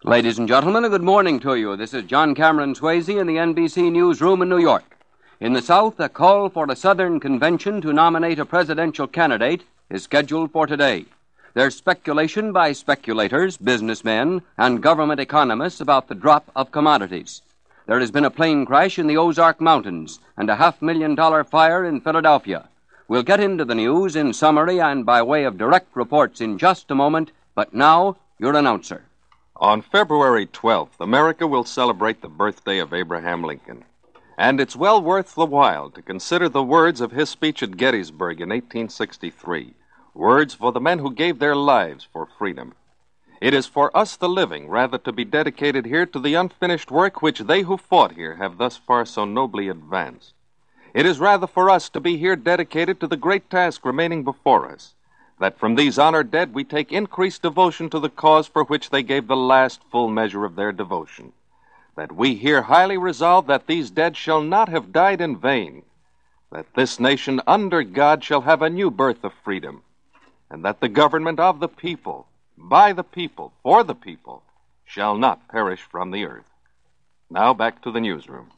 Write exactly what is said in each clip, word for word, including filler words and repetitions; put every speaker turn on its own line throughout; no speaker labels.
Ladies and gentlemen, a good morning to you. This is John Cameron Swayze in the N B C newsroom in New York. In the South, a call for a Southern convention to nominate a presidential candidate is scheduled for today. There's speculation by speculators, businessmen, and government economists about the drop of commodities. There has been a plane crash in the Ozark Mountains and a half-million dollar fire in Philadelphia. We'll get into the news in summary and by way of direct reports in just a moment, but now, your announcer.
On February twelfth, America will celebrate the birthday of Abraham Lincoln. And it's well worth the while to consider the words of his speech at Gettysburg in eighteen sixty-three, words for the men who gave their lives for freedom. It is for us the living, rather, to be dedicated here to the unfinished work which they who fought here have thus far so nobly advanced. It is rather for us to be here dedicated to the great task remaining before us, that from these honored dead we take increased devotion to the cause for which they gave the last full measure of their devotion, that we here highly resolve that these dead shall not have died in vain, that this nation under God shall have a new birth of freedom, and that the government of the people, by the people, for the people, shall not perish from the earth. Now back to the newsroom.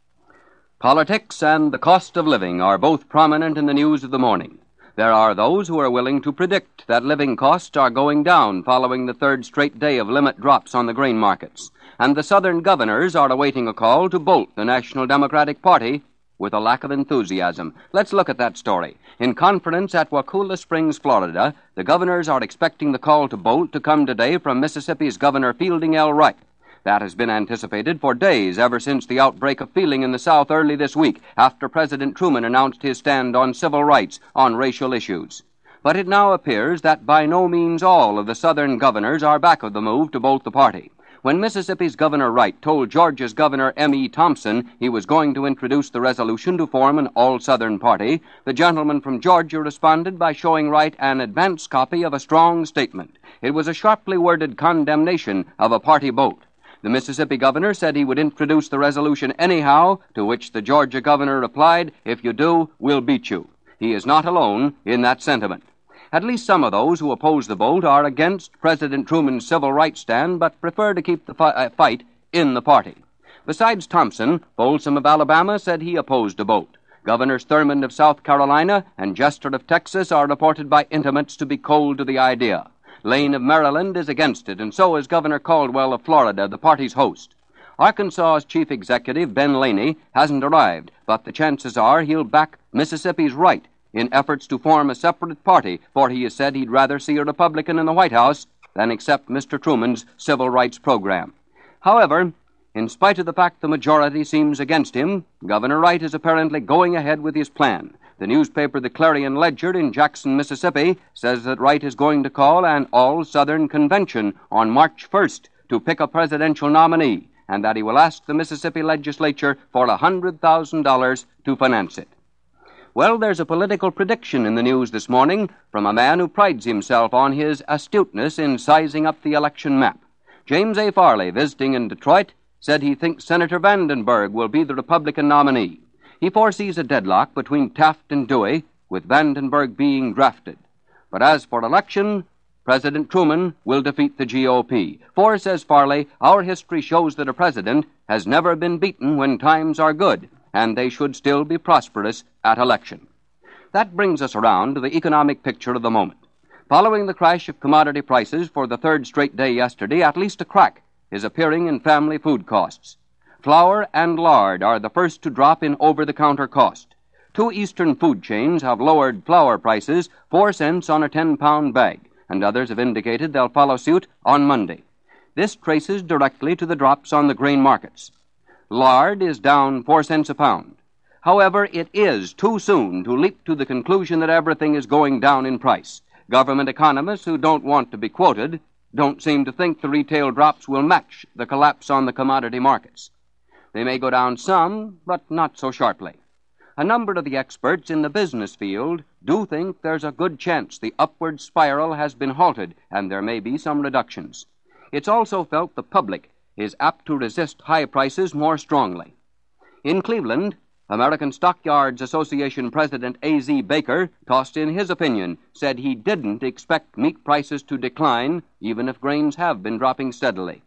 Politics and the cost of living are both prominent in the news of the morning. There are those who are willing to predict that living costs are going down following the third straight day of limit drops on the grain markets. And the Southern governors are awaiting a call to bolt the National Democratic Party with a lack of enthusiasm. Let's look at that story. In conference at Waukulla Springs, Florida, the governors are expecting the call to bolt to come today from Mississippi's Governor Fielding L. Wright. That has been anticipated for days, ever since the outbreak of feeling in the South early this week, after President Truman announced his stand on civil rights on racial issues. But it now appears that by no means all of the Southern governors are back of the move to bolt the party. When Mississippi's Governor Wright told Georgia's Governor M E Thompson he was going to introduce the resolution to form an all-Southern party, the gentleman from Georgia responded by showing Wright an advance copy of a strong statement. It was a sharply worded condemnation of a party bolt. The Mississippi governor said he would introduce the resolution anyhow, to which the Georgia governor replied, "If you do, we'll beat you." He is not alone in that sentiment. At least some of those who oppose the bolt are against President Truman's civil rights stand, but prefer to keep the fi- uh, fight in the party. Besides Thompson, Folsom of Alabama said he opposed a bolt. Governors Thurmond of South Carolina and Jester of Texas are reported by intimates to be cold to the idea. Lane of Maryland is against it, and so is Governor Caldwell of Florida, the party's host. Arkansas's chief executive, Ben Laney, hasn't arrived, but the chances are he'll back Mississippi's Wright in efforts to form a separate party, for he has said he'd rather see a Republican in the White House than accept Mister Truman's civil rights program. However, in spite of the fact the majority seems against him, Governor Wright is apparently going ahead with his plan. The newspaper The Clarion Ledger in Jackson, Mississippi, says that Wright is going to call an all-Southern convention on March first to pick a presidential nominee, and that he will ask the Mississippi legislature for one hundred thousand dollars to finance it. Well, there's a political prediction in the news this morning from a man who prides himself on his astuteness in sizing up the election map. James A. Farley, visiting in Detroit, said he thinks Senator Vandenberg will be the Republican nominee. He foresees a deadlock between Taft and Dewey, with Vandenberg being drafted. But as for election, President Truman will defeat the G O P. For, says Farley, our history shows that a president has never been beaten when times are good, and they should still be prosperous at election. That brings us around to the economic picture of the moment. Following the crash of commodity prices for the third straight day yesterday, at least a crack is appearing in family food costs. Flour and lard are the first to drop in over-the-counter cost. Two eastern food chains have lowered flour prices four cents on a ten-pound bag, and others have indicated they'll follow suit on Monday. This traces directly to the drops on the grain markets. Lard is down four cents a pound. However, it is too soon to leap to the conclusion that everything is going down in price. Government economists who don't want to be quoted don't seem to think the retail drops will match the collapse on the commodity markets. They may go down some, but not so sharply. A number of the experts in the business field do think there's a good chance the upward spiral has been halted and there may be some reductions. It's also felt the public is apt to resist high prices more strongly. In Cleveland, American Stockyards Association President A Z Baker tossed in his opinion, said he didn't expect meat prices to decline even if grains have been dropping steadily.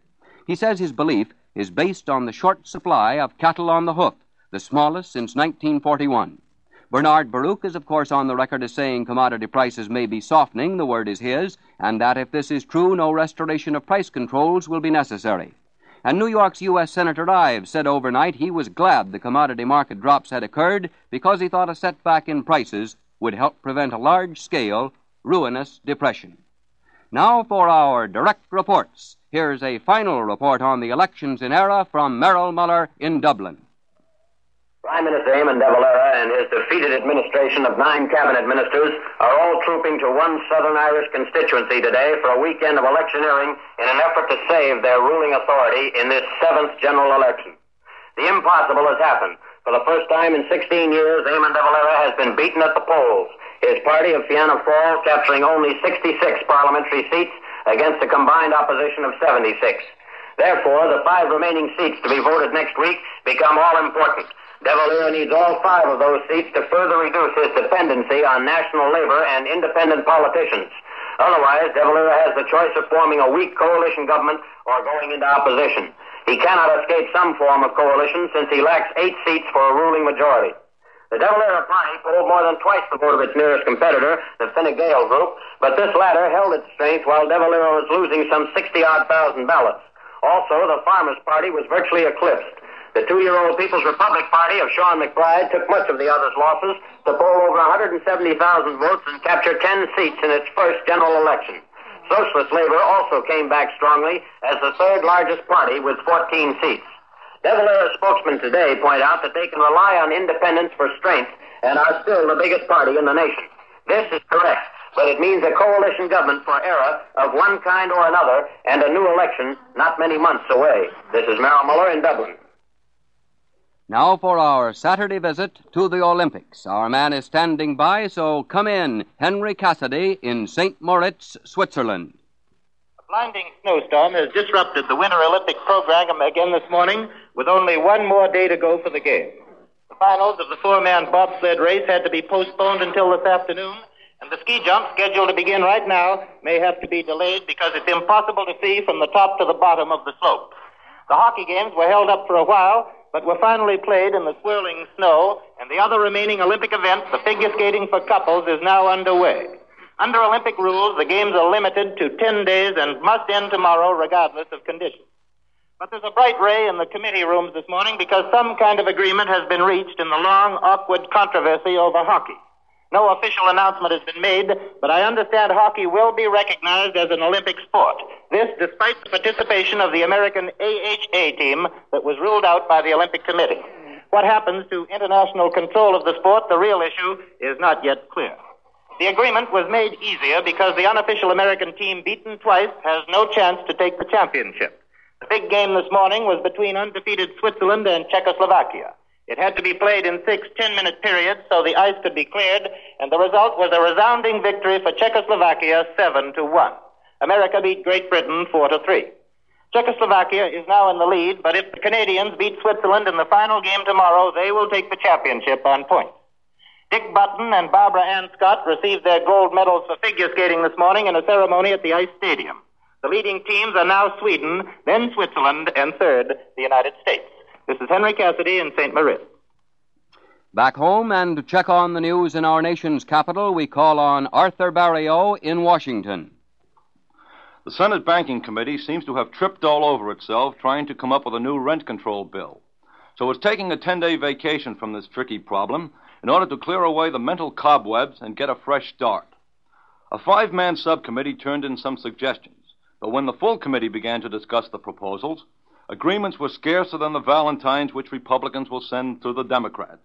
He says his belief is based on the short supply of cattle on the hoof, the smallest since nineteen forty-one. Bernard Baruch is, of course, on the record as saying commodity prices may be softening, the word is his, and that if this is true, no restoration of price controls will be necessary. And New York's U S Senator Ives said overnight he was glad the commodity market drops had occurred because he thought a setback in prices would help prevent a large-scale, ruinous depression. Now for our direct reports. Here's a final report on the elections in Era from Merrill Muller in Dublin.
Prime Minister Eamon de Valera and his defeated administration of nine cabinet ministers are all trooping to one Southern Irish constituency today for a weekend of electioneering in an effort to save their ruling authority in this seventh general election. The impossible has happened. For the first time in sixteen years, Eamon de Valera has been beaten at the polls, his party of Fianna Fáil capturing only sixty-six parliamentary seats against a combined opposition of seventy-six. Therefore, the five remaining seats to be voted next week become all important. De Valera needs all five of those seats to further reduce his dependency on national labor and independent politicians. Otherwise, De Valera has the choice of forming a weak coalition government or going into opposition. He cannot escape some form of coalition since he lacks eight seats for a ruling majority. The De Valera party polled more than twice the vote of its nearest competitor, the Fine Gael group, but this latter held its strength while De Valera was losing some sixty-odd thousand ballots. Also, the Farmers' Party was virtually eclipsed. The two-year-old People's Republic Party of Sean McBride took much of the others' losses to poll over one hundred seventy thousand votes and capture ten seats in its first general election. Socialist Labor also came back strongly as the third-largest party with fourteen seats. De Valera's spokesmen today point out that they can rely on independents for strength and are still the biggest party in the nation. This is correct, but it means a coalition government for Era of one kind or another and a new election not many months away. This is Merrill Muller in Dublin.
Now for our Saturday visit to the Olympics. Our man is standing by, so come in, Henry Cassidy in Saint Moritz, Switzerland.
A blinding snowstorm has disrupted the Winter Olympic program again this morning, with only one more day to go for the Games. The finals of the four-man bobsled race had to be postponed until this afternoon, and the ski jump, scheduled to begin right now, may have to be delayed because it's impossible to see from the top to the bottom of the slope. The hockey games were held up for a while, but were finally played in the swirling snow, and the other remaining Olympic event, the figure skating for couples, is now underway. Under Olympic rules, the games are limited to ten days and must end tomorrow regardless of conditions. But there's a bright ray in the committee rooms this morning because some kind of agreement has been reached in the long, awkward controversy over hockey. No official announcement has been made, but I understand hockey will be recognized as an Olympic sport. This despite the participation of the American A H A team that was ruled out by the Olympic Committee. What happens to international control of the sport, the real issue, is not yet clear. The agreement was made easier because the unofficial American team, beaten twice, has no chance to take the championship. The big game this morning was between undefeated Switzerland and Czechoslovakia. It had to be played in six ten-minute periods so the ice could be cleared, and the result was a resounding victory for Czechoslovakia, seven to one. America beat Great Britain four to three. Czechoslovakia is now in the lead, but if the Canadians beat Switzerland in the final game tomorrow, they will take the championship on points. Dick Button and Barbara Ann Scott received their gold medals for figure skating this morning in a ceremony at the Ice Stadium. The leading teams are now Sweden, then Switzerland, and third, the United States. This is Henry Cassidy in Saint Moritz.
Back home and to check on the news in our nation's capital, we call on Arthur Barrio in Washington.
The Senate Banking Committee seems to have tripped all over itself trying to come up with a new rent control bill. So it's taking a ten-day vacation from this tricky problem in order to clear away the mental cobwebs and get a fresh start. A five-man subcommittee turned in some suggestions, but when the full committee began to discuss the proposals, agreements were scarcer than the valentines which Republicans will send to the Democrats.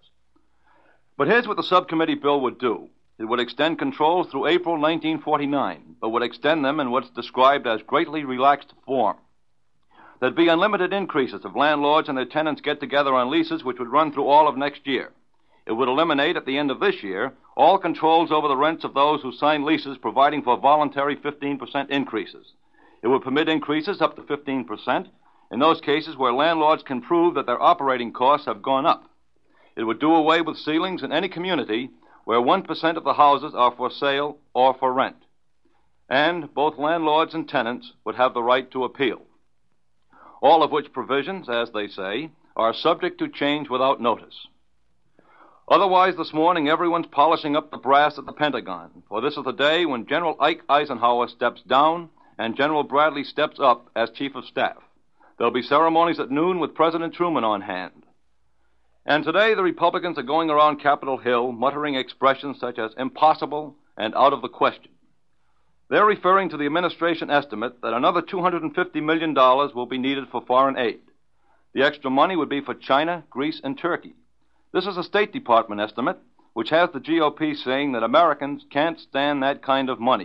But here's what the subcommittee bill would do. It would extend controls through April nineteen forty-nine, but would extend them in what's described as greatly relaxed form. There'd be unlimited increases if landlords and their tenants get together on leases which would run through all of next year. It would eliminate, at the end of this year, all controls over the rents of those who sign leases providing for voluntary fifteen percent increases. It would permit increases up to fifteen percent in those cases where landlords can prove that their operating costs have gone up. It would do away with ceilings in any community where one percent of the houses are for sale or for rent. And both landlords and tenants would have the right to appeal. all of which provisions, as they say, are subject to change without notice. Otherwise, this morning, everyone's polishing up the brass at the Pentagon, for this is the day when General Ike Eisenhower steps down and General Bradley steps up as Chief of Staff. There'll be ceremonies at noon with President Truman on hand. And today, the Republicans are going around Capitol Hill muttering expressions such as impossible and out of the question. They're referring to the administration estimate that another two hundred fifty million dollars will be needed for foreign aid. The extra money would be for China, Greece, and Turkey. This is a State Department estimate, which has the G O P saying that Americans can't stand that kind of money.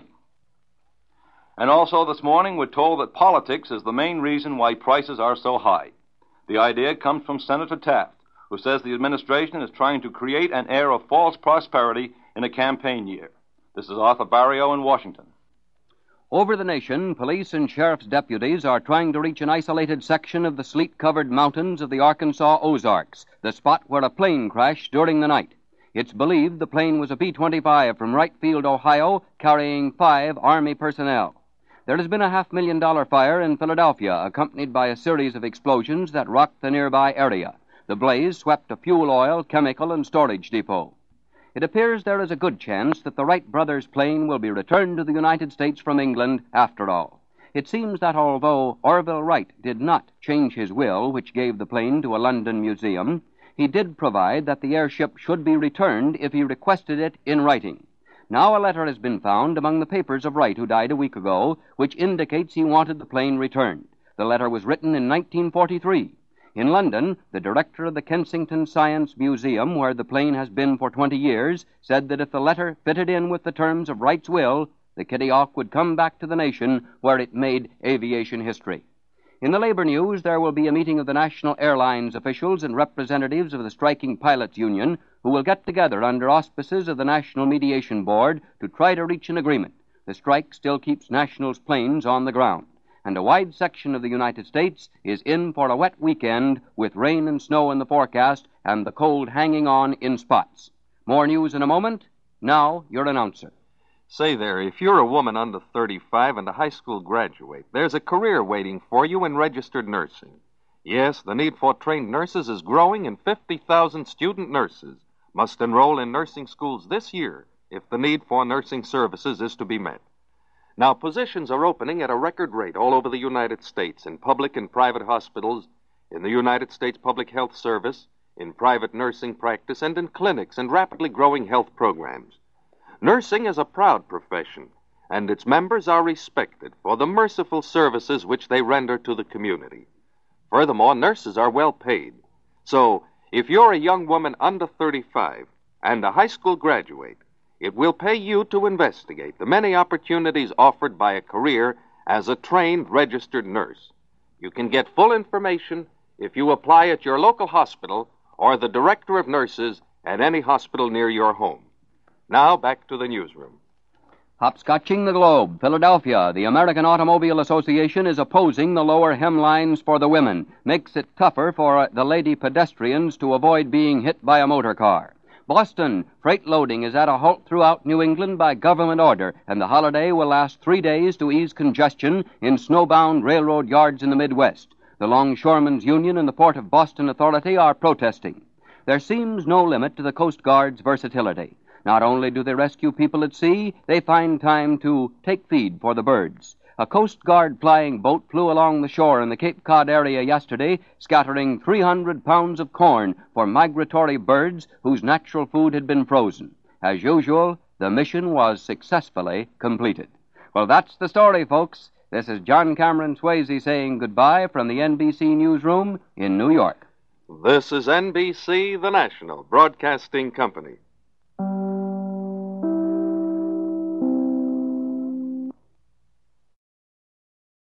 And also this morning, we're told that politics is the main reason why prices are so high. The idea comes from Senator Taft, who says the administration is trying to create an air of false prosperity in a campaign year. This is Arthur Barrio in Washington.
Over the nation, police and sheriff's deputies are trying to reach an isolated section of the sleet-covered mountains of the Arkansas Ozarks, the spot where a plane crashed during the night. It's believed the plane was a B twenty-five from Wright Field, Ohio, carrying five Army personnel. There has been a half-million dollar fire in Philadelphia, accompanied by a series of explosions that rocked the nearby area. The blaze swept a fuel oil, chemical, and storage depot. It appears there is a good chance that the Wright brothers' plane will be returned to the United States from England after all. It seems that although Orville Wright did not change his will, which gave the plane to a London museum, he did provide that the airship should be returned if he requested it in writing. Now a letter has been found among the papers of Wright, who died a week ago, which indicates he wanted the plane returned. The letter was written in nineteen forty-three. In London, the director of the Kensington Science Museum, where the plane has been for twenty years, said that if the letter fitted in with the terms of Wright's will, the Kitty Hawk would come back to the nation where it made aviation history. In the labor news, there will be a meeting of the National Airlines officials and representatives of the striking pilots' union, who will get together under auspices of the National Mediation Board to try to reach an agreement. The strike still keeps National's planes on the ground, and a wide section of the United States is in for a wet weekend with rain and snow in the forecast and the cold hanging on in spots. More news in a moment. Now, your announcer.
Say there, if you're a woman under thirty-five and a high school graduate, there's a career waiting for you in registered nursing. Yes, the need for trained nurses is growing, and fifty thousand student nurses must enroll in nursing schools this year if the need for nursing services is to be met. Now, positions are opening at a record rate all over the United States in public and private hospitals, in the United States Public Health Service, in private nursing practice, and in clinics and rapidly growing health programs. Nursing is a proud profession, and its members are respected for the merciful services which they render to the community. Furthermore, nurses are well paid. So, if you're a young woman under thirty-five and a high school graduate, it will pay you to investigate the many opportunities offered by a career as a trained registered nurse. You can get full information if you apply at your local hospital or the director of nurses at any hospital near your home. Now, back to the newsroom.
Hopscotching the globe, Philadelphia, the American Automobile Association is opposing the lower hemlines for the women, makes it tougher for the lady pedestrians to avoid being hit by a motor car. Boston, freight loading is at a halt throughout New England by government order, and the holiday will last three days to ease congestion in snowbound railroad yards in the Midwest. The Longshoremen's Union and the Port of Boston Authority are protesting. There seems no limit to the Coast Guard's versatility. Not only do they rescue people at sea, they find time to take feed for the birds. A Coast Guard flying boat flew along the shore in the Cape Cod area yesterday, scattering three hundred pounds of corn for migratory birds whose natural food had been frozen. As usual, the mission was successfully completed. Well, that's the story, folks. This is John Cameron Swayze saying goodbye from the N B C Newsroom in New York.
This is N B C, the national broadcasting company.